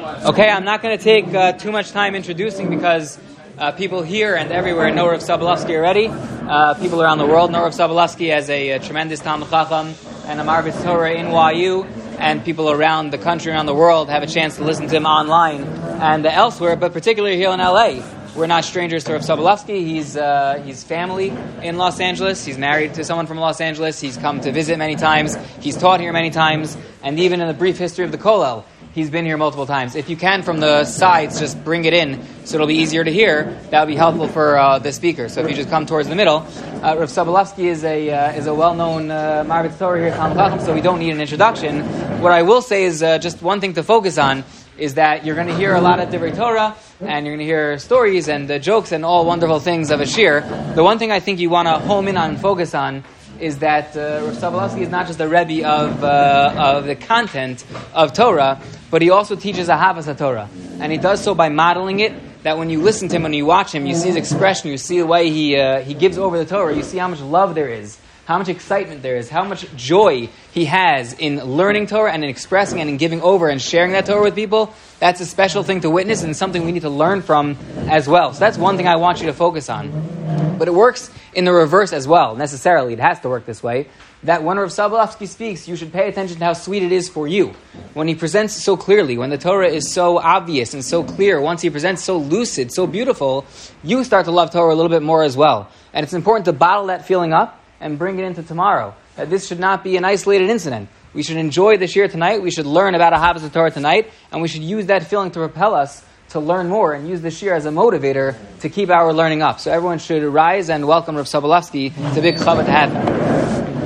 Okay, I'm not going to take too much time introducing because people here and everywhere know Rav Sobolovsky already. People around the world know Rav Sobolovsky as a tremendous Talmid Chacham and a Marvis Torah in YU, and people around the country, around the world, have a chance to listen to him online and elsewhere, but particularly here in LA. We're not strangers to Rav Sobolovsky. He's family in Los Angeles. He's married to someone from Los Angeles. He's come to visit many times. He's taught here many times. And even in the brief history of the Kollel, he's been here multiple times. If you can, from the sides, just bring it in so it'll be easier to hear. That would be helpful for the speaker. So if you just come towards the middle. Rav Sobolovsky is a well-known Marvis Torah here at Talmid Chacham, so we don't need an introduction. What I will say is just one thing to focus on is that you're going to hear a lot of Divrei Torah, and you're going to hear stories and jokes and all wonderful things of a shir. The one thing I think you want to home in on and focus on is that Rav Sobolovsky is not just a Rebbe of the content of Torah, but he also teaches Ahavas HaTorah. And he does so by modeling it, that when you listen to him, when you watch him, you see his expression, you see the way he gives over the Torah, you see how much love there is, how much excitement there is, how much joy he has in learning Torah and in expressing and in giving over and sharing that Torah with people. That's a special thing to witness and something we need to learn from as well. So that's one thing I want you to focus on. But it works in the reverse as well, necessarily. It has to work this way. That when Rav Sobolovsky speaks, you should pay attention to how sweet it is for you. When he presents so clearly, when the Torah is so obvious and so clear, once he presents so lucid, so beautiful, you start to love Torah a little bit more as well. And it's important to bottle that feeling up and bring it into tomorrow. That this should not be an isolated incident. We should enjoy the shir tonight, we should learn about Ahavas HaTorah tonight, and we should use that feeling to propel us to learn more and use the shir as a motivator to keep our learning up. So everyone should rise and welcome Rav Sobolovsky. It's a big chava to have him.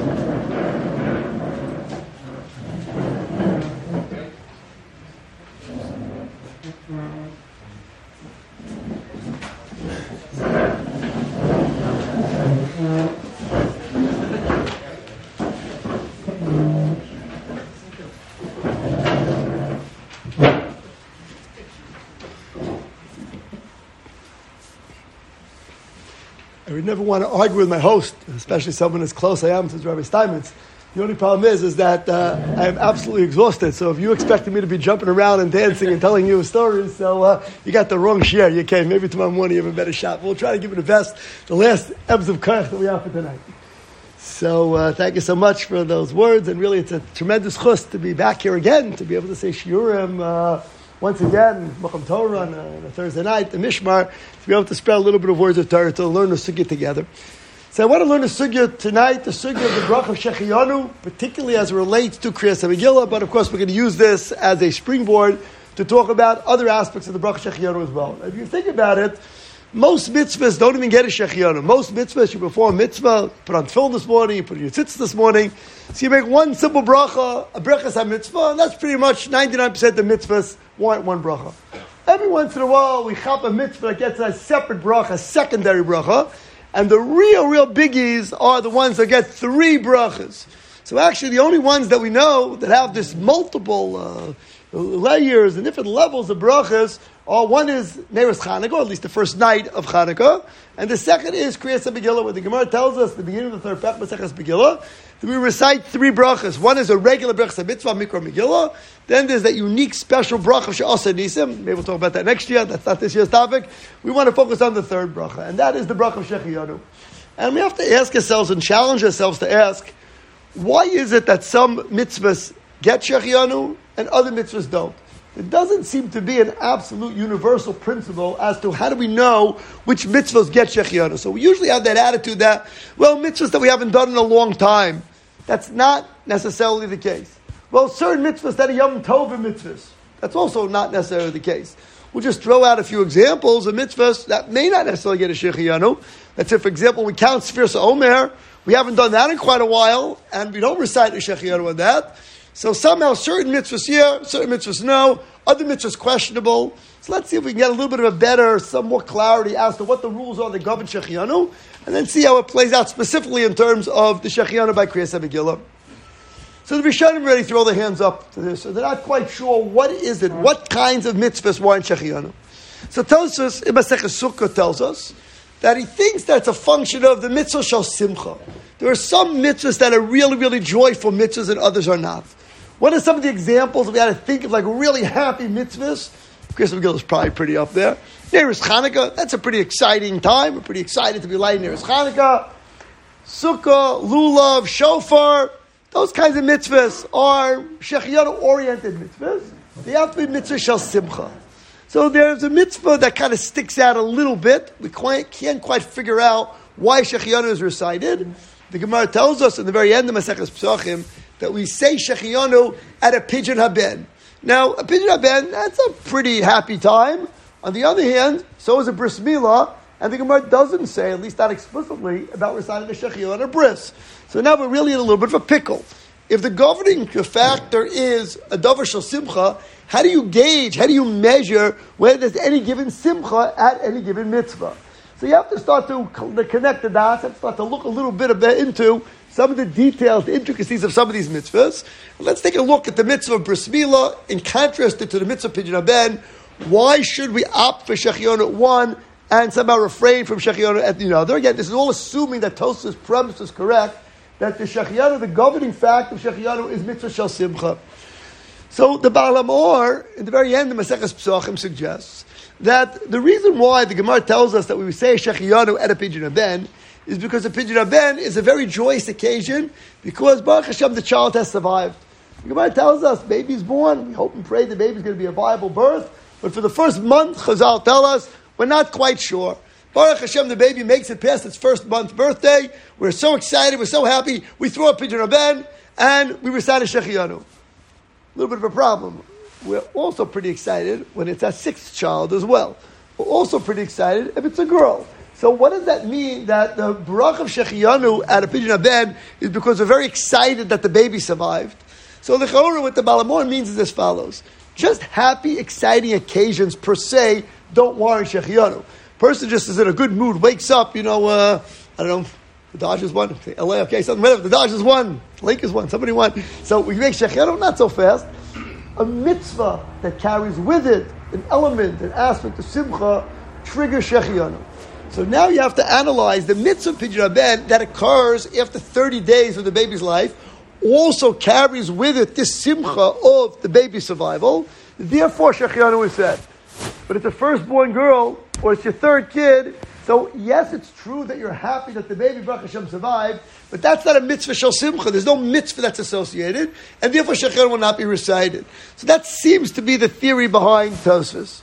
I would never want to argue with my host, especially someone as close I am to Rabbi Steinmetz. The only problem is that I am absolutely exhausted. So if you expected me to be jumping around and dancing and telling you stories, so you got the wrong share. You came. Maybe tomorrow morning you have a better shot. We'll try to give it the best, the last ebbs of koach that we have for tonight. So thank you so much for those words. And really, it's a tremendous chus to be back here again, to be able to say shiurim once again, Macham Torah on a Thursday night, the Mishmar, to be able to spread a little bit of words of Torah, to learn the sugya together. So I want to learn the sugya tonight, the sugya of the bracha of Shechianu, particularly as it relates to Kriyas HaMegillah, but of course we're going to use this as a springboard to talk about other aspects of the bracha of Shechianu as well. If you think about it, most mitzvahs don't even get a Shechianu. Most mitzvahs, you perform a mitzvah, put on tefillin this morning, you put on your tzitz this morning, so you make one simple bracha, a brachas ha-mitzvah, and that's pretty much 99% of mitzvahs want one bracha. Every once in a while, we chop a mitzvah that gets a separate bracha, a secondary bracha, and the real biggies are the ones that get three brachas. So actually, the only ones that we know that have this multiple layers and different levels of brachas are, one is Neiros Chanukah, or at least the first night of Chanukah, and the second is Kriyas HaMegillah, where the Gemara tells us at the beginning of the third Pech Maseches Megillah that we recite three brachas. One is a regular brachas mitzvah, Mikra Megillah. Then there's that unique special bracha, She'asa Nisim. Maybe we'll talk about that next year. That's not this year's topic. We want to focus on the third bracha, and that is the bracha of Shechianu. And we have to ask ourselves and challenge ourselves to ask, why is it that some mitzvahs get Shechianu and other mitzvahs don't? There doesn't seem to be an absolute universal principle as to how do we know which mitzvahs get Shechianu. So we usually have that attitude that, well, mitzvahs that we haven't done in a long time, that's not necessarily the case. Well, certain mitzvahs that are Yom Tov mitzvahs, that's also not necessarily the case. We'll just throw out a few examples of mitzvahs that may not necessarily get a Shechianu. Let's say, for example, we count Sfiras Omer. We haven't done that in quite a while, and we don't recite a Shechianu on that. So somehow certain mitzvahs here, certain mitzvahs no, other mitzvahs questionable. So let's see if we can get a little bit of a better, some more clarity as to what the rules are that govern Shechianu, and then see how it plays out specifically in terms of the Shechianu by Kriyas HaMegillah. So the Rishonim already throw their hands up to this, so they're not quite sure what is it, what kinds of mitzvahs warrant Shechianu. So Tosfos in Maseches Sukkah tells us that he thinks that's a function of the mitzvah shel simcha. There are some mitzvahs that are really, really joyful mitzvahs and others are not. What are some of the examples if we had to think of like really happy mitzvahs? Christmas Megillah is probably pretty up there. Neiros Chanukah, that's a pretty exciting time. We're pretty excited to be lighting Neiros Chanukah. Sukkah, Lulav, Shofar, those kinds of mitzvahs are Shechianu-oriented mitzvahs. They have to be mitzvah shel simcha. So there's a mitzvah that kind of sticks out a little bit. We can't quite figure out why Shechianu is recited. The Gemara tells us in the very end of Maseches Pesachim that we say Shechianu at a Pidyon Haben. Now, a Pidyon Haben, that's a pretty happy time. On the other hand, so is a Bris Milah, and the Gemara doesn't say, at least not explicitly, about reciting the Shechianu at bris. So now we're really in a little bit of a pickle. If the governing factor is a Davar Shel Simcha, how do you gauge, how do you measure whether there's any given Simcha at any given mitzvah? So you have to start to connect the dots and start to look a little bit into some of the details, the intricacies of some of these mitzvahs. Let's take a look at the mitzvah of Bris Milah in contrast to the mitzvah of Pidyon Haben. Why should we opt for Shechianu at one and somehow refrain from Shechianu at the other? Again, this is all assuming that Tosafos' premise is correct, that the Shechianu, the governing fact of Shechianu is mitzvah shel simcha. So the Baal HaMaor, in the very end of Maseches Pesachim, suggests that the reason why the Gemara tells us that we say Shechianu at a Pidyon Haben is because a Pidyon Haben is a very joyous occasion because Baruch Hashem, the child has survived. The Gemara tells us, baby's born, we hope and pray the baby's going to be a viable birth, but for the first month, Chazal tell us, we're not quite sure. Baruch Hashem, the baby makes it past its first month birthday, we're so excited, we're so happy, we throw a Pidyon Haben, and we recite a Shechianu. A little bit of a problem. We're also pretty excited when it's our sixth child as well. We're also pretty excited if it's a girl. So what does that mean that the Baruch of Shechianu at a Pidyon Haben is because we're very excited that the baby survived? So the Chorah with the Baal HaMaor means is as follows. Just happy, exciting occasions per se don't warrant Shechianu. Person just is in a good mood, wakes up, I don't know, the Dodgers won, LA, okay, something, whatever, the Dodgers won, Lakers won, somebody won. So we make Shechianu, not so fast. A mitzvah that carries with it an element, an aspect of simcha, triggers Shechianu. So now you have to analyze the mitzvah Pidyon Haben that occurs after 30 days of the baby's life, also carries with it this simcha of the baby's survival. Therefore, Shechianu is said. But it's a firstborn girl, or it's your third kid, so yes, it's true that you're happy that the baby Baruch Hashem survived, but that's not a mitzvah shel simcha. There's no mitzvah that's associated, and therefore Shechianu will not be recited. So that seems to be the theory behind Tosafos.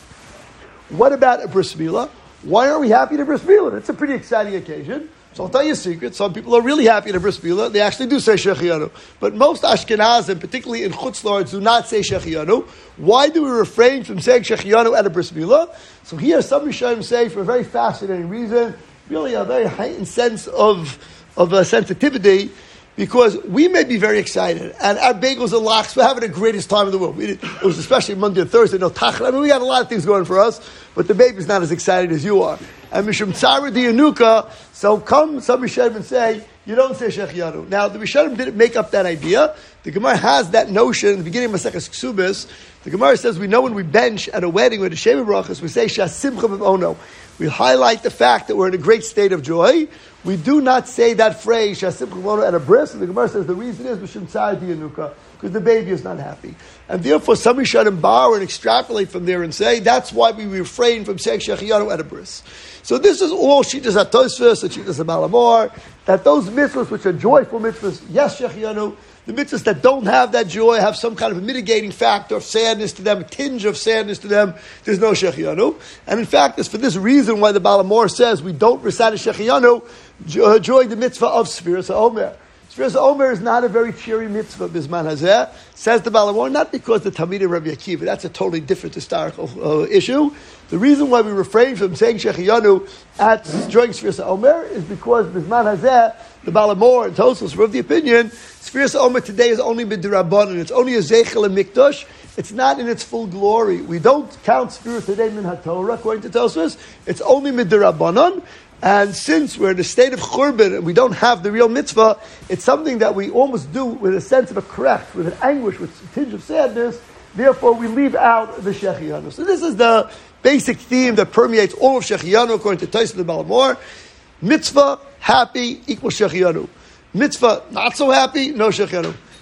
What about a Bris Milah? Why are we happy to Bris Milah? It's a pretty exciting occasion. So I'll tell you a secret. Some people are really happy to Bris Milah. They actually do say Shechianu. But most Ashkenazim, particularly in Chutz La'aretz, do not say Shechianu. Why do we refrain from saying Shechianu at a Bris Milah? So here some Rishonim say, for a very fascinating reason, really a very heightened sense of sensitivity, because we may be very excited, and our bagels and lox, we're having the greatest time in the world. It was especially Monday and Thursday, no tachla. I mean, we had a lot of things going for us, but the baby's not as excited as you are. And Mishum Tzara Diyanuka, so come some Rishonim and say, you don't say Shechianu. Now, the Rishonim didn't make up that idea. The Gemara has that notion in the beginning of Maseches Ksubis. The Gemara says we know when we bench at a wedding with the Sheva Brachas, we say Shasimcha B'Ono. We highlight the fact that we're in a great state of joy. We do not say that phrase, Shasimcha B'Ono, at a bris. And the Gemara says the reason is Mishum Tzara Diyanuka, because the baby is not happy. And therefore, some Rishonim borrow and extrapolate from there and say, that's why we refrain from saying Shechianu at a bris. So this is all Shittas HaTosafos and Shittas Baal HaMaor, that those mitzvahs which are joyful mitzvahs, yes, Shechianu. The mitzvahs that don't have that joy, have some kind of a mitigating factor of sadness to them, a tinge of sadness to them, there's no Shechianu. And in fact, it's for this reason why the Baal HaMaor says we don't recite a Shechianu during the mitzvah of Sfiras HaOmer. Sfiras HaOmer is not a very cheery mitzvah, Bisman Hazeh, says the Baal HaMaor, not because the Talmidei of Rabbi Akiva, that's a totally different historical issue. The reason why we refrain from saying Shechianu during Sfiras HaOmer is because Bisman Hazeh, the Baal HaMaor and Tosafos were of the opinion, Sfiras HaOmer today is only b'dirabanan. It's only a zeichel and mikdash. It's not in its full glory. We don't count Sfiras today min haTorah, according to Tosafos. It's only b'dirabanan. And since we're in a state of churban and we don't have the real mitzvah, it's something that we almost do with a sense of a korech, with an anguish, with a tinge of sadness. Therefore, we leave out the Shechianu. So this is the basic theme that permeates all of Shechianu, according to Tosafos and the Baal HaMaor. Mitzvah, happy, equals Shechianu. Mitzvah, not so happy, no Shechianu.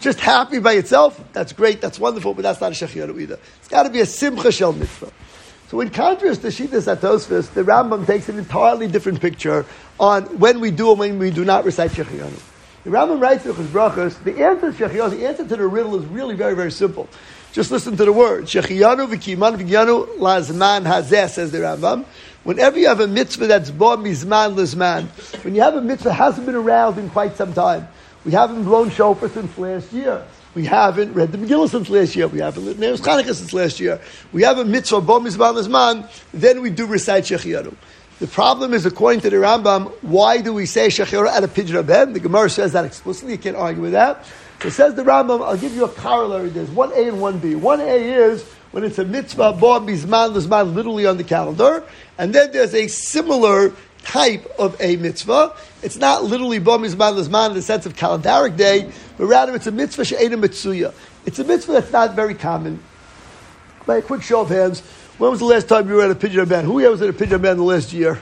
just happy by itself, that's great, that's wonderful, but that's not a Shechianu either. It's got to be a Simcha Shel Mitzvah. So in contrast to Shitas HaTosfos, the Rambam takes an entirely different picture on when we do and when we do not recite Shechianu. The Rambam writes in his brachos, the answer to Shechianu, the answer to the riddle is really very, very simple. Just listen to the word. Shechianu v'kiman v'gyanu lazman hazeh, says the Rambam. Whenever you have a mitzvah that's bo mizman lizman, when you have a mitzvah that hasn't been around in quite some time, we haven't blown shofar since last year. We haven't read the Megillah since last year. We haven't lit Neros Chanukah since last year. We have a mitzvah, bo mizman lizman, then we do recite Shechianu. The problem is, according to the Rambam, why do we say Shechianu at a Pidyon Ben? The Gemara says that explicitly. You can't argue with that. So says the Rambam, I'll give you a corollary. There's 1A and 1B. 1A is when it's a mitzvah, bo mizman lizman, literally on the calendar. And then there's a similar type of a mitzvah. It's not literally bo mizman lizman in the sense of calendaric day, but rather it's a mitzvah she'ena mitzuya. It's a mitzvah that's not very common. By a quick show of hands, when was the last time you were at a Pidyon Ben? Who here was at a Pidyon Ben the last year?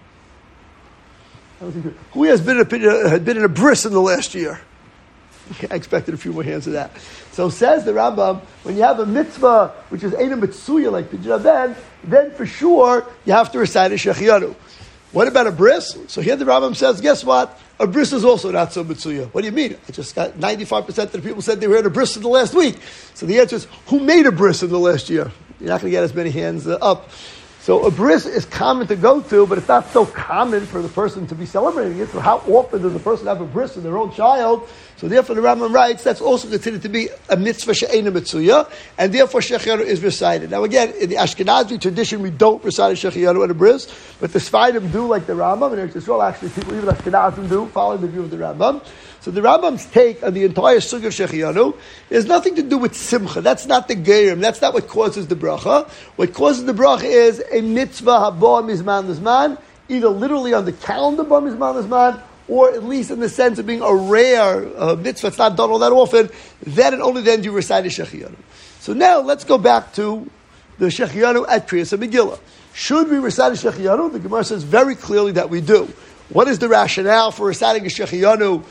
Who has been in a bris in the last year? Okay, I expected a few more hands of that. So says the Rambam, when you have a mitzvah which is Eina Mitzuya like Pidyon Ben, then for sure you have to recite a Shechianu. What about a bris? So here the Rambam says, guess what? A bris is also not so Mitzuya. What do you mean? I just got 95% of the people said they were at a bris in the last week. So the answer is, who made a bris in the last year? You're not going to get as many hands up. So a bris is common to go to, but it's not so common for the person to be celebrating it. So how often does a person have a bris in their own child? So therefore the Rambam writes, that's also considered to be a mitzvah she'ena mitzuya, and therefore Shechianu is recited. Now again, in the Ashkenazi tradition, we don't recite a Shechianu at a bris, but the Sfaidim do like the Rambam, and Eretz Yisrael actually people, even Ashkenazim do, following the view of the Rambam. So the Rambam's take on the entire sugya of Shechianu has nothing to do with simcha. That's not the gerim. That's not what causes the bracha. What causes the bracha is a mitzvah haba mizman lizman, either literally on the calendar ba mizman lizman, or at least in the sense of being a rare mitzvah. It's not done all that often. Then and only then do you recite a Shechianu. So now let's go back to the Shechianu at Kriyas HaMegillah. Should we recite a Shechianu? The Gemara says very clearly that we do. What is the rationale for reciting a Shechianu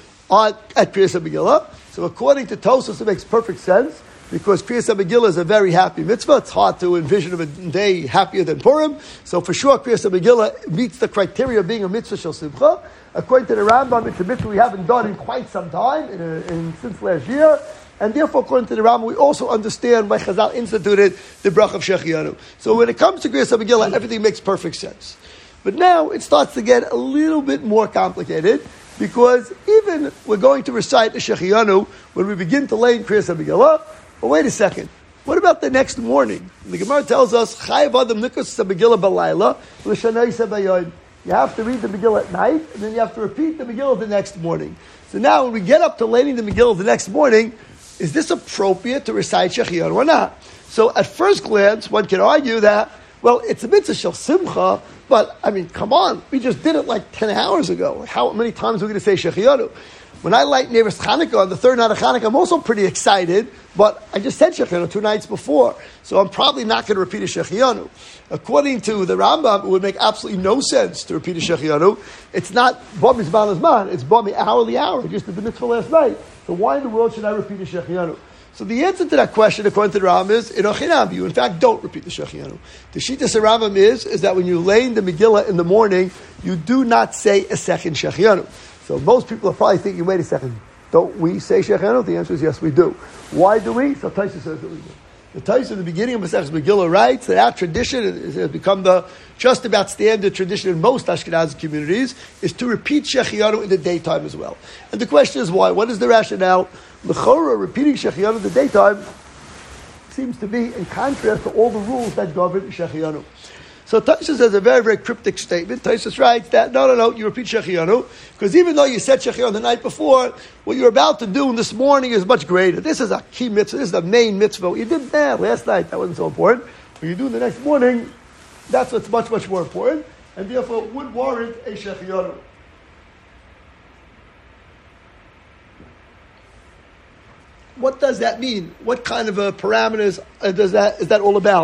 at Kriyas HaMegillah? So according to Tosfos, it makes perfect sense, because Kriyas HaMegillah is a very happy mitzvah. It's hard to envision a day happier than Purim. So for sure, Kriyas HaMegillah meets the criteria of being a mitzvah shel simcha. According to the Rambam, it's a mitzvah we haven't done in quite some time, since last year. And therefore, according to the Rambam, we also understand why Chazal instituted the bracha of Shechianu. So when it comes to Kriyas HaMegillah, everything makes perfect sense. But now it starts to get a little bit more complicated, because even we're going to recite the Shechianu when we begin to lay in Kriyas HaMegillah. But wait a second. What about the next morning? The Gemara tells us, Chayav Adam Nikus HaMegillah Balayla L'Shanei Sabayon. You have to read the Megillah at night, and then you have to repeat the Megillah the next morning. So now when we get up to laying the Megillah the next morning, is this appropriate to recite Shechianu or not? So at first glance, one can argue that, well, it's a mitzvah shel simcha, but, I mean, come on, we just did it like 10 hours ago. How many times are we going to say Shechianu? When I light Neros Chanukah on the third night of Chanukah, I'm also pretty excited, but I just said Shechianu 2 nights before, so I'm probably not going to repeat a Shechianu. According to the Rambam, it would make absolutely no sense to repeat a Shechianu. It's not ba mizman lizman, it's ba mi hourly hour, just did the mitzvah last night. So why in the world should I repeat a Shechianu? So the answer to that question, according to the Rambam, is you in fact don't repeat the Shechianu. The Shitas Rambam is that when you lay in the Megillah in the morning, you do not say a second Shechianu. So most people are probably thinking, wait a second, don't we say Shechianu? The answer is yes, we do. Why do we? So Taisa says that we do. The Taisa in the beginning of Masechtas Megillah writes that our tradition has become the just about standard tradition in most Ashkenazi communities is to repeat Shechianu in the daytime as well. And the question is why? What is the rationale? L'chora, repeating Shechianu in the daytime seems to be in contrast to all the rules that govern Shechianu. So Tosfos has a very, very cryptic statement. Tosfos writes that, no, you repeat Shechianu, because even though you said Shechianu the night before, what you're about to do this morning is much greater. This is a key mitzvah, this is the main mitzvah. What you did that last night, that wasn't so important. What you do the next morning, that's what's much, much more important, and therefore would warrant a Shechianu. What does that mean? What kind of parameters is that all about?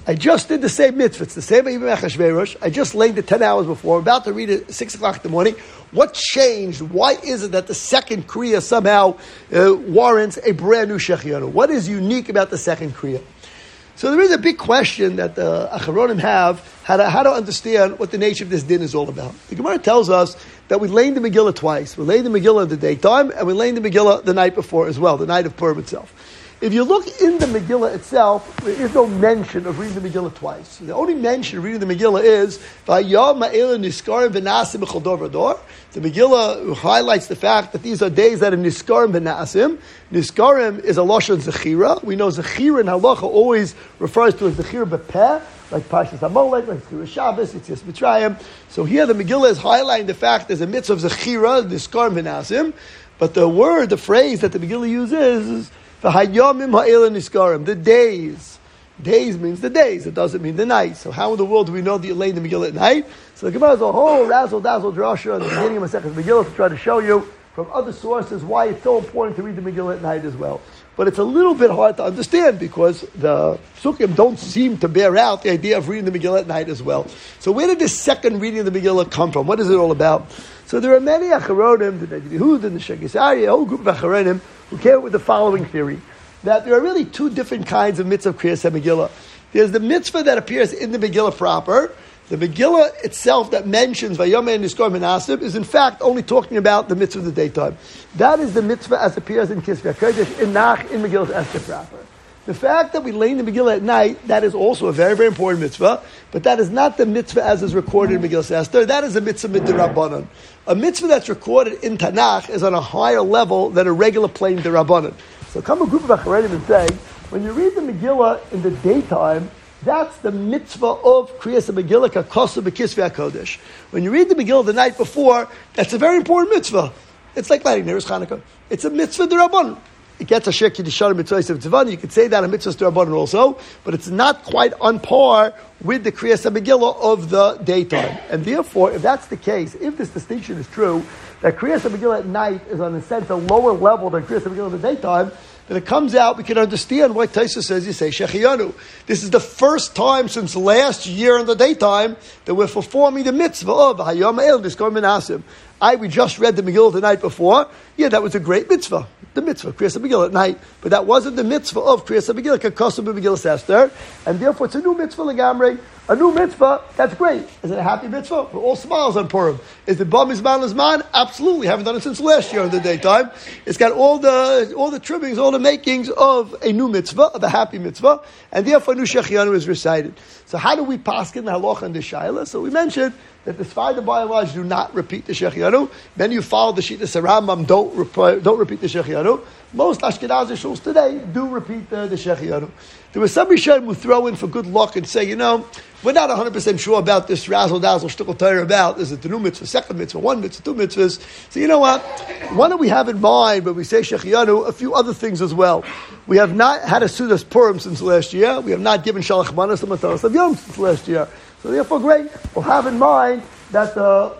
I just did the same mitzvah. It's the same Ibn Achashverosh. I just laid it 10 hours before. I'm about to read it at 6 o'clock in the morning. What changed? Why is it that the second Kriya somehow warrants a brand new Shechianu? What is unique about the second Kriya? So there is a big question that the Acharonim have, how to understand what the nature of this din is all about. The Gemara tells us that we laid the Megillah twice. We laid the Megillah in the daytime, and we laid the Megillah the night before as well, the night of Purim itself. If you look in the Megillah itself, there is no mention of reading the Megillah twice. The only mention of reading the Megillah is Vayom Ma'ela Niskarim V'Nasim B'Chol Dor V'Dor. The Megillah highlights the fact that these are days that are Niskarim V'Nasim. Niskarim is a lashon Zechira. We know Zechira in Halacha always refers to a Zechira B'Peh, like Parshas Amalek, like Zechira Shabbos, Yetzias Mitzrayim. So here the Megillah is highlighting the fact there's a mitzvah of Zechira, Niskarim V'Nasim. But the phrase that the Megillah uses is the hayomim ha'ela niskarim, the days. Days means the days. It doesn't mean the night. So how in the world do we know that you lay in the Megillah at night? So the Gemara has a whole razzle-dazzle drasha at the beginning of Masechet Megillah to try to show you from other sources why it's so important to read the Megillah at night as well. But it's a little bit hard to understand because the Sukkim don't seem to bear out the idea of reading the Megillah at night as well. So where did this second reading of the Megillah come from? What is it all about? So there are many Acharonim, the Yehud and the Shegisari, a whole group of Acharonim, who came up with the following theory, that there are really two different kinds of mitzvah of Kriyas HaMegillah. There's the mitzvah that appears in the Megillah proper. The Megillah itself that mentions Vayomei and Niskor Menasib is in fact only talking about the mitzvah of the daytime. That is the mitzvah as appears in Kisvei HaKodesh, in Nach, in Megillah's Esther proper. The fact that we lay in the Megillah at night, that is also a very, very important mitzvah, but that is not the mitzvah as is recorded in Megillah Esther. That is a mitzvah midrabanan. A mitzvah that's recorded in Tanakh is on a higher level than a regular plain derabanan. So come a group of Acharonim and say, when you read the Megillah in the daytime, that's the mitzvah of Kriyas HaMegillah Kakosu B'Kisvei HaKodesh. When you read the Megillah the night before, that's a very important mitzvah. It's like lighting Neros Chanukah. It's a mitzvah derabanan. It gets a shek Kiddushan mitzvahs of Tzivan. You could say that in mitzvahs derabanan also, but it's not quite on par with the Kriyas HaMegillah of the daytime. And therefore, if that's the case, if this distinction is true, that Kriyas HaMegillah at night is on a sense a lower level than Kriyas HaMegillah in the daytime, then it comes out, we can understand why Taisa says you say Shechianu. This is the first time since last year in the daytime that we're performing the mitzvah of Hayom El Niskor Menasim. We just read the Megillah the night before. Yeah, that was a great mitzvah. The mitzvah, Kriyas HaMegillah at night. But that wasn't the mitzvah of Kriyas HaMegillah, Kakosum B'Megillah Esther. And therefore it's a new mitzvah Legamrei. A new mitzvah, that's great. Is it a happy mitzvah? We're all smiles on Purim. Is it Bar Mizman Lizman? Absolutely. Haven't done it since last year in the daytime. It's got all the trimmings, all the makings of a new mitzvah, of a happy mitzvah, and therefore new Shechianu is recited. So how do we paskin the halacha and the shaila? So we mentioned that the Sfardim by and large do not repeat the Shechianu. Many who follow the Shittas Rambam don't repeat the Shechianu. Most Ashkenazi shuls today do repeat the Shechianu. There were some Rishonim who throw in for good luck and say, we're not 100% sure about this razzle-dazzle shtickle Torah about, is it the new mitzvah, second mitzvah, one mitzvah, two mitzvahs? So you know what? Why don't we have in mind, when we say Shechianu, a few other things as well. We have not had a Sudas Purim since last year. We have not given Shalach Manas and Mataras of Yom since last year. So therefore, great. We'll have in mind that the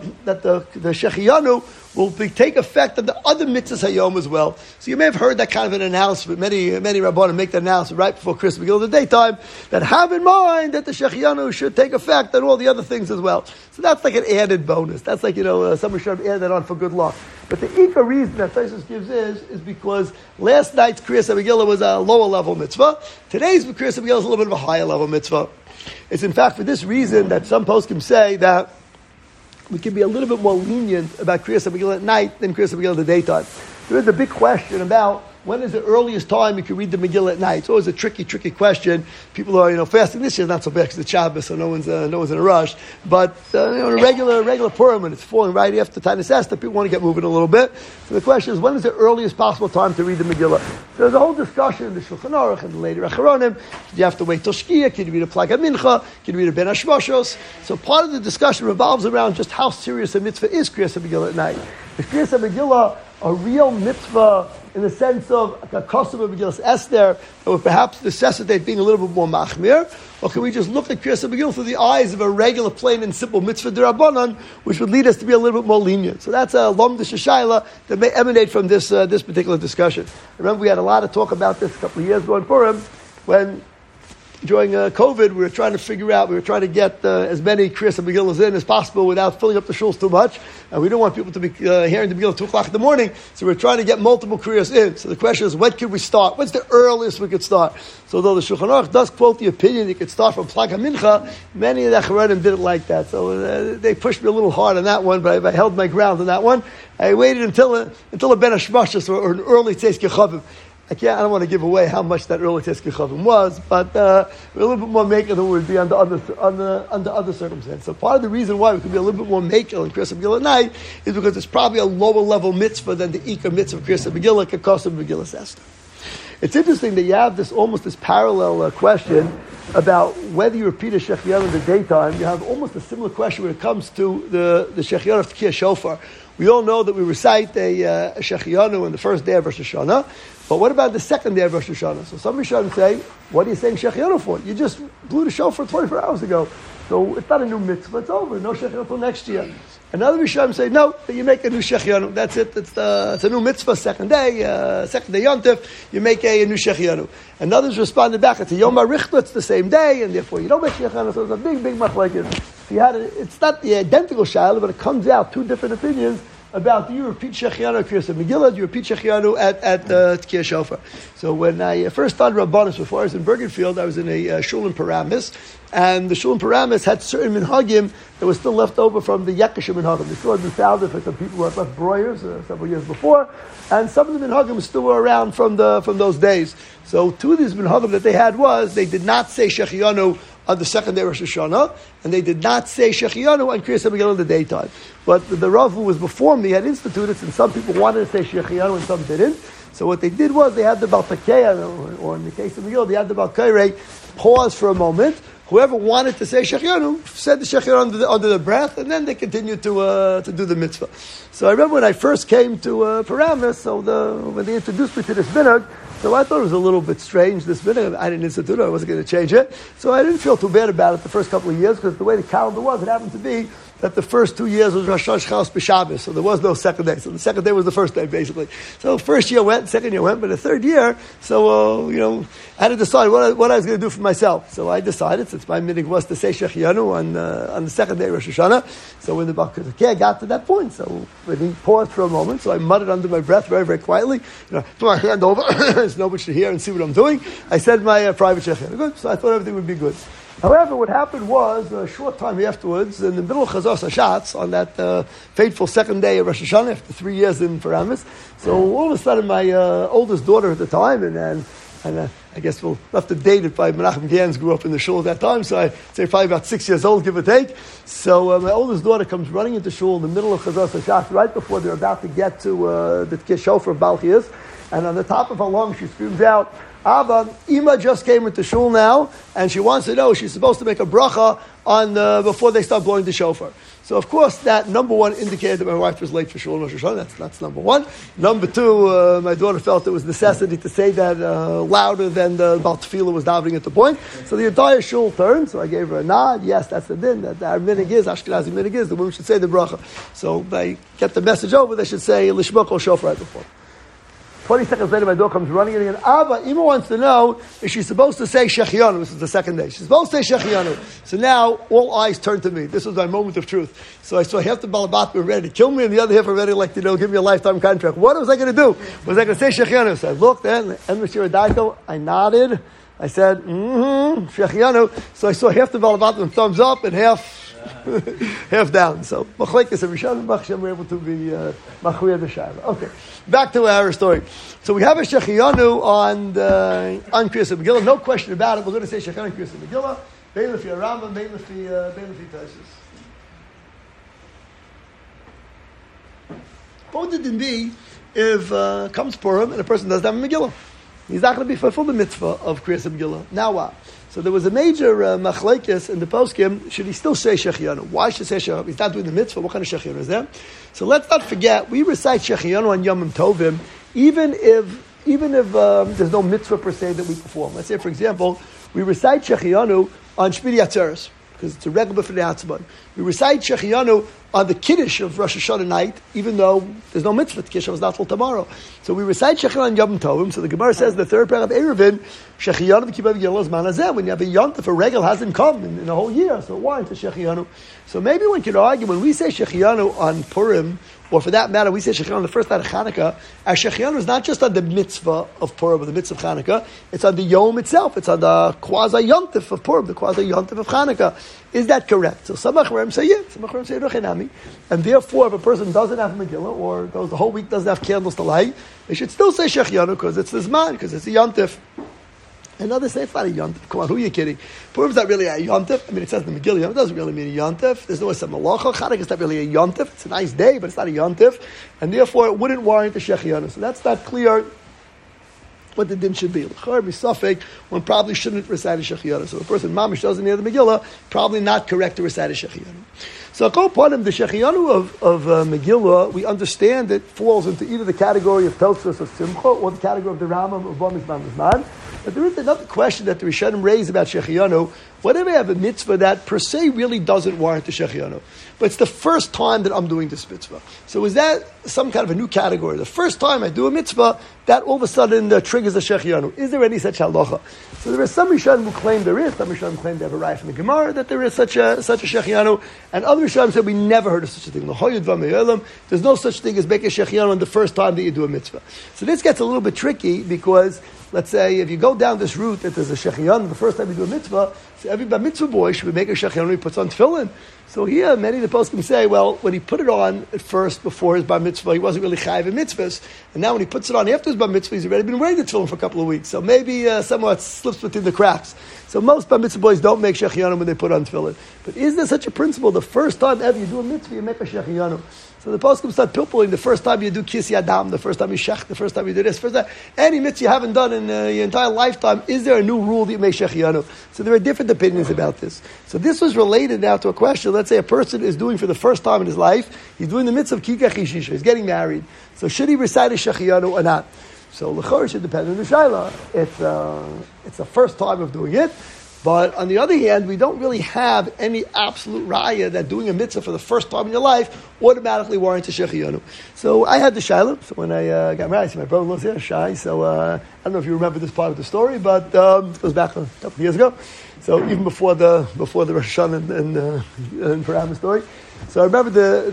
Shechianu will take effect on the other mitzvahs hayom as well. So you may have heard that kind of an announcement. Many Rabbanim make that announcement right before Christmas Megillah in the daytime, that have in mind that the Shechianu should take effect on all the other things as well. So that's like an added bonus. That's like, somebody should add that on for good luck. But the Ika reason that Tosfos gives is because last night's Kriyas HaMegillah was a lower level mitzvah. Today's Kriyas HaMegillah is a little bit of a higher level mitzvah. It's in fact for this reason that some poskim say that we can be a little bit more lenient about Kriyas HaMegillah at night than Kriyas HaMegillah in the daytime. There is a big question about when is the earliest time you can read the Megillah at night. It's always a tricky question. People are, fasting this year is not so bad because it's Shabbos, so no one's in a rush. But a regular Purim, and it's falling right after Tanis Esther, people want to get moving a little bit. So the question is, when is the earliest possible time to read the Megillah? So there's a whole discussion in the Shulchan Aruch and the later Acharonim. Do you have to wait till Shkia? Can you read a Plag HaMincha? Can you read a Ben HaShvoshos? So part of the discussion revolves around just how serious a mitzvah is Kriyas HaMegillah at night. Is Kriyas HaMegillah a real mitzvah in the sense of a custom of Megillah Esther that would perhaps necessitate being a little bit more machmir? Or can we just look at Kriyas HaMegillah through the eyes of a regular, plain and simple mitzvah d'Rabbanan, which would lead us to be a little bit more lenient? So that's a lomdish shayla that may emanate from this particular discussion. I remember we had a lot of talk about this a couple of years ago in Purim, when during COVID, we were trying to get as many Kriyas Megillas in as possible without filling up the shuls too much. And we don't want people to be hearing the Megillah at 2 o'clock in the morning. So we're trying to get multiple Kriyas in. So the question is, when could we start? What's the earliest we could start? So though the Shulchan Aruch does quote the opinion you could start from Plag HaMincha, many of the Charedim didn't like that. So they pushed me a little hard on that one, but I held my ground on that one. I waited until a Ben Hashmashas or an early Tzeis Kechavim. I don't want to give away how much that early Tzeis Kechavim was, but we're a little bit more maker than we would be under other circumstances. So part of the reason why we could be a little bit more maker in Kriyas Megillah at night is because it's probably a lower level mitzvah than the Ikar mitzvah of Kriyas Megillah, Kekos Megillah Esther. It's interesting that you have this parallel question about whether you repeat a Shechianu in the daytime. You have almost a similar question when it comes to the Shechianu of Tkiyah Shofar. We all know that we recite a Shechianu on the first day of Rosh Hashanah, but what about the second day of Rosh Hashanah? So some Rishonim say, what are you saying Shechianu for? You just blew the shofar 24 hours ago. So it's not a new mitzvah, it's over. No Shechianu until next year. Another Rishonim say, no, you make a new Shechianu. That's it. It's a new mitzvah, second day Yontif, you make a new Shechianu. And others responded back, it's a Yom HaRichta, it's the same day, and therefore you don't make Shechianu. So it's a big machlekes. It's not the identical Shaila, but it comes out two different opinions about do you repeat Shechianu at Kriyas Megillah, do you repeat Shechianu at Tkiyah Shofar. So when I first started Rabbanis, before I was in Bergenfield, I was in a shul in Paramus, and the shul in Paramus had certain minhagim that was still left over from the Yakashim minhagim. The shul had been founded for some people who had left broyers several years before, and some of the minhagim still were around from those days. So two of these minhagim that they had was, they did not say Shechianu on the second day of Rosh Hashanah, and they did not say Shechianu on Kriyas Megillah in the daytime. But the Rav who was before me had instituted, and some people wanted to say Shechianu and some didn't. So what they did was, they had the Baltakeya, or in the case of Megillah, they had the Balkairei, pause for a moment. Whoever wanted to say Shechianu said the Shechianu under the breath, and then they continued to do the mitzvah. So I remember when I first came to Paramus, when they introduced me to this minhag, so I thought it was a little bit strange, this minhag. I didn't institute it, I wasn't going to change it. So I didn't feel too bad about it the first couple of years, because the way the calendar was, it happened to be that the first 2 years was Rosh Hashanah B'Shabbos, so there was no second day. So the second day was the first day, basically. So first year went, second year went, but the third year, so, I had to decide what I was going to do for myself. So I decided, since my minhag was to say Shechianu on the second day of Rosh Hashanah, so when the Balkazakeh got to that point, so when he paused for a moment, so I muttered under my breath very, very quietly, put my hand over, so nobody should hear and see what I'm doing. I said my private Shechianu. Good, so I thought everything would be good. However, what happened was, a short time afterwards, in the middle of Chazos HaShatz, on that fateful second day of Rosh Hashanah, after 3 years in Paramus, so all of a sudden my oldest daughter at the time, and I guess we'll have to date it by Menachem Gans grew up in the shul at that time, so I'd say probably about 6 years old, give or take. So my oldest daughter comes running into shul in the middle of Chazos HaShatz, right before they're about to get to the Tkiyah Shofar of Balchias, and on the top of her lungs she screams out, Abba, Ima just came into shul now, and she wants to know she's supposed to make a bracha on before they start blowing the shofar. So of course that number one indicated that my wife was late for shul and Rosh Hashanah. That's number one. Number two, my daughter felt there was necessity to say that louder than the Baal Tefillah was davening at the point. So the entire shul turned. So I gave her a nod. Yes, that's the din. That our minhag is Ashkenazi minhag is the women should say the bracha. So they get the message over. They should say Lishma Kol Shofar right before. 20 seconds later, my daughter comes running in again. Abba, Ima wants to know, is she supposed to say Shechianu? This is the second day. She's supposed to say Shechianu. So now, all eyes turn to me. This was my moment of truth. So I saw half the Balabat were ready to kill me, and the other half were ready, give me a lifetime contract. What was I going to do? Was I going to say Shechianu? So I looked, and Mashira Daiko, I nodded. I said, Shechianu. So I saw half the Balabat with thumbs up, and half down. So, Machlekes and Rishon and Machshem were able to be Machuyah the Shayla. Okay. Back to our story. So we have a Shechianu on Kriyas Megillah. No question about it. We're going to say Shechianu on Kriyas Megillah. Bein Lefi Rambam, Bein Lefi Taisus. What would it be if comes Purim and a person doesn't have a Megillah? He's not going to be fulfilled the mitzvah of Kriyas Megillah. Now what? So there was a major machlekes in the poskim. Should he still say Shechianu? Why should he say Shechianu? He's not doing the mitzvah. What kind of Shechianu is there? So let's not forget, we recite Shechianu on Yom Tovim, even if there's no mitzvah per se that we perform. Let's say, for example, we recite Shechianu on Shmini Atzeres, because it's a regular for the Atzman. We recite Shechianu on the Kiddush of Rosh Hashanah night, even though there's no mitzvah, the Kiddush is not till tomorrow. So we recite Shechianu on Yom Tovim. So the Gemara says in the third paragraph of Eruvin, Shechianu v'kibbutz Megillah zman hazeh. When you have a yontif, a regal hasn't come in a whole year, so why into Shechianu? So maybe one could argue when we say Shechianu on Purim, or for that matter, we say Shechianu on the first night of Chanukah, our Shechianu is not just on the mitzvah of Purim or the mitzvah of Chanukah, it's on the Yom itself, it's on the quasi-yontif of Purim, the quasi-yontif of Chanukah. Is that correct? So some Achronim say yeah, some Achronim say Ruchinami, and therefore if a person doesn't have Megillah, or goes the whole week doesn't have candles to light, they should still say Shechianu because it's this man, because it's a yontif. And others say it's not a yontif. Come on, who are you kidding? Purim's not really a yontif. I mean, it says in the Megillah, it doesn't really mean a yontif. There's no some malacha. Chanukah is not really a yontif. It's a nice day, but it's not a yontif. And therefore, it wouldn't warrant the Shechianu. So that's not clear what the din should be. L'chor misafek, one probably shouldn't recite a Shechianu. So a person mamish doesn't hear the Megillah, probably not correct to recite a Shechianu. So I'll call upon him, the Shechianu of Megillah, we understand it falls into either the category of Tosfos or Simcha, or the category of the Rambam of Bo Mizman Mizman. But there is another question that the Rishonim raise about Shechianu. Whenever I have a mitzvah that per se really doesn't warrant the Shechianu, but it's the first time that I'm doing this mitzvah. So is that some kind of a new category? The first time I do a mitzvah, that all of a sudden triggers a Shechianu. Is there any such halacha? So there are some Rishonim who claim there is, some Rishonim claim they have a raya from the Gemara that there is such a Shechianu, and other Rishonim said we never heard of such a thing. There's no such thing as making a Shechianu on the first time that you do a mitzvah. So this gets a little bit tricky because let's say if you go down this route that there's a Shechianu the first time you do a mitzvah, so every bar mitzvah boy should be making a Shechianu, he puts on tefillin. So here, many of the poskim say, well, when he put it on at first before his bar mitzvah, he wasn't really chayiv in mitzvahs, and now when he puts it on after his bar mitzvah, he's already been wearing the tefillin for a couple of weeks. So maybe somewhat slips between the cracks. So most bar mitzvah boys don't make Shechianu when they put on tefillin. But is there such a principle? The first time ever you do a mitzvah, you make a Shechianu. So the poskim start pilpulling the first time you do kis yadam, the first time you shech, the first time you do this, first time any mitzvah you haven't done in your entire lifetime. Is there a new rule that you make Shechianu? So there are different opinions about this. So this was related now to a question. Let's say a person is doing for the first time in his life, he's doing the mitzvah of kikach yishisha, he's getting married. So should he recite a Shechianu or not? So l'chor should depend on the shayla. It's the first time of doing it. But on the other hand, we don't really have any absolute raya that doing a mitzvah for the first time in your life automatically warrants a Shechianu. So I had the shayla. So when I got married, my brother-in-law's here, Shai. So I don't know if you remember this part of the story, but it goes back a couple of years ago. So even before the Rosh Hashanah and Purim story. So I remember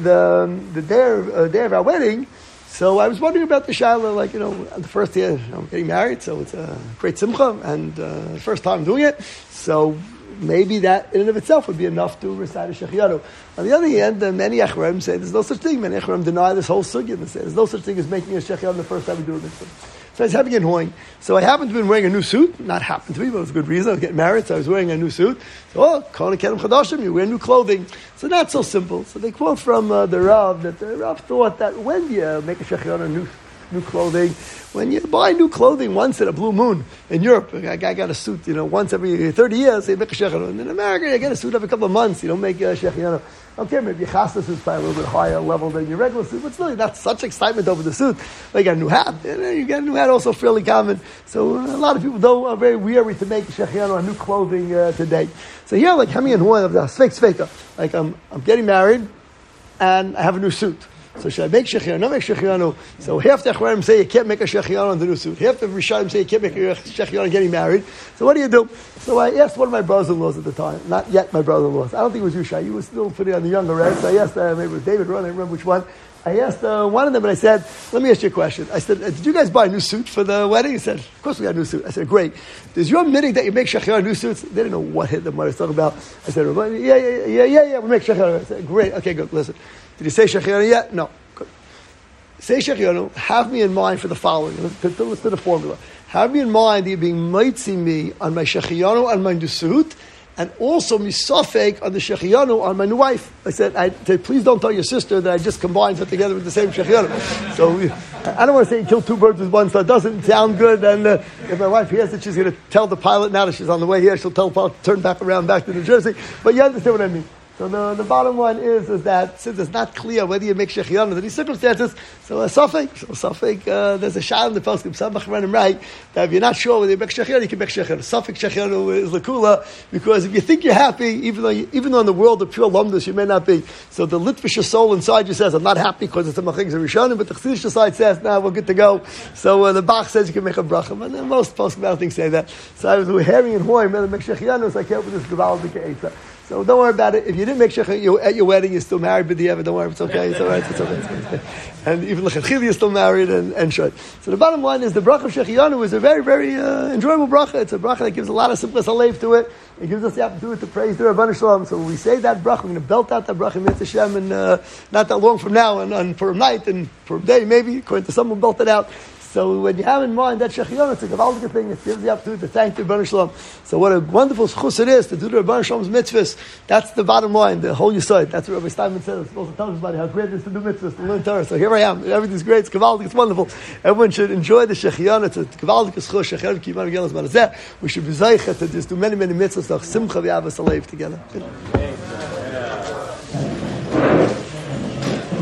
the day of our wedding. So I was wondering about the shayla, like, the first year I'm getting married, so it's a great simcha, and the first time doing it, so maybe that in and of itself would be enough to recite a Shechianu. On the other hand, many Achronim say there's no such thing. Many Achronim deny this whole sugya and say there's no such thing as making a Shechianu the first time we do a mitzvah. So I was having it hoing. So I happened to be wearing a new suit. Not happened to be, but it was a good reason. I was getting married, so I was wearing a new suit. So, Kona Kedem Chadashim, you wear new clothing. So not so simple. So they quote from the Rav that the Rav thought that when you make a Shechianu, new clothing, when you buy new clothing once in a blue moon in Europe, a guy got a suit, once every 30 years, they make a Shechianu. And in America, you get a suit every couple of months, you don't make a Shechianu. Okay, maybe your chasnas is probably a little bit higher level than your regular suit, but still, not such excitement over the suit. Like a new hat. You get a new hat, also fairly common. So a lot of people are very weary to make Shechianu on new clothing today. So here, like Hemi and Huan of the Sveika, like I'm getting married and I have a new suit. So should I make Shechianu? Not make Shechianu. So half the Achronim say you can't make a Shechianu on the new suit. Half the Rishonim say you can't make a Shechianu on getting married. So what do you do? So I asked one of my brothers-in-laws at the time. Not yet my brother-in-laws. I don't think it was you, Shai. You were still pretty on the younger end. So I asked, maybe it was David Ron, I don't remember which one. I asked one of them and I said, let me ask you a question. I said, did you guys buy a new suit for the wedding? He said, of course we got a new suit. I said, great. Does your admitting that you make Shechianu new suits? They didn't know what hit them, what I was talking about. I said, yeah, we make Shechianu. I said, great, okay, good, listen. Did you say Shechianu yet? No. Good. Say Shechianu, have me in mind for the following. Let's do the formula. Have me in mind that you're being mitzi me on my Shechianu, on my new suit, and also misafek on the Shechianu on my new wife. I said, please don't tell your sister that I just combined it together with the same Shechianu. So I don't want to say you kill two birds with one, so it doesn't sound good. And if my wife hears it, she's going to tell the pilot now that she's on the way here. She'll tell the pilot to turn back around back to New Jersey. But you understand what I mean. So the bottom line is that since it's not clear whether you make Shechianu under these circumstances, so a Safek, there's a shot in the Poskim, Samach Ranim right, that if you're not sure whether you make Shechianu, you can make Shechianu. Safek Shechianu is Lakula, because if you think you're happy, even though in the world of pure Lumdus you may not be, so the Litvish soul inside you says, I'm not happy because it's a Machig Rishonim, but the Chassidish side says, nah, we're good to go. So the Bach says you can make a bracha, and then most Poskim I don't think say that. So I was herring and hoy, man, make Shechianu, so I can't with this Gaval B'Ke'etza. So don't worry about it. If you didn't make shechina at your wedding, you're still married, but don't worry, it's okay. It's all right. It's okay. And even lechatchila, you're still married and short. So the bottom line is the bracha of shechiyanu is a very, very enjoyable bracha. It's a bracha that gives a lot of simplis halev to it. It gives us the opportunity to praise the Rabbanu Shalom. So when we say that bracha, we're going to belt out that bracha Mitzvah Hashem, and not that long from now, and for a night and for a day, maybe according to some, we'll belt it out. So when you have in mind that Shechianu, it's a gavaldic thing. It gives the opportunity to thank the Rabbanu Shalom. So what a wonderful schus it is to do the Rabbanu Shalom's mitzvahs. That's the bottom line, the whole yesod. That's what Rabbi Steinman says. It's supposed to tell everybody how great it is to do mitzvahs, to learn Torah. So here I am. Everything's great. It's gavaldic. It's wonderful. Everyone should enjoy the Shechianu. It's a gavaldic schus. Shechianu kiman gelas manazeh. We should be zeicha to just do many, many mitzvahs. Doch simcha v'avas alev together.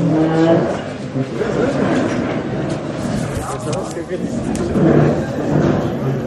Good.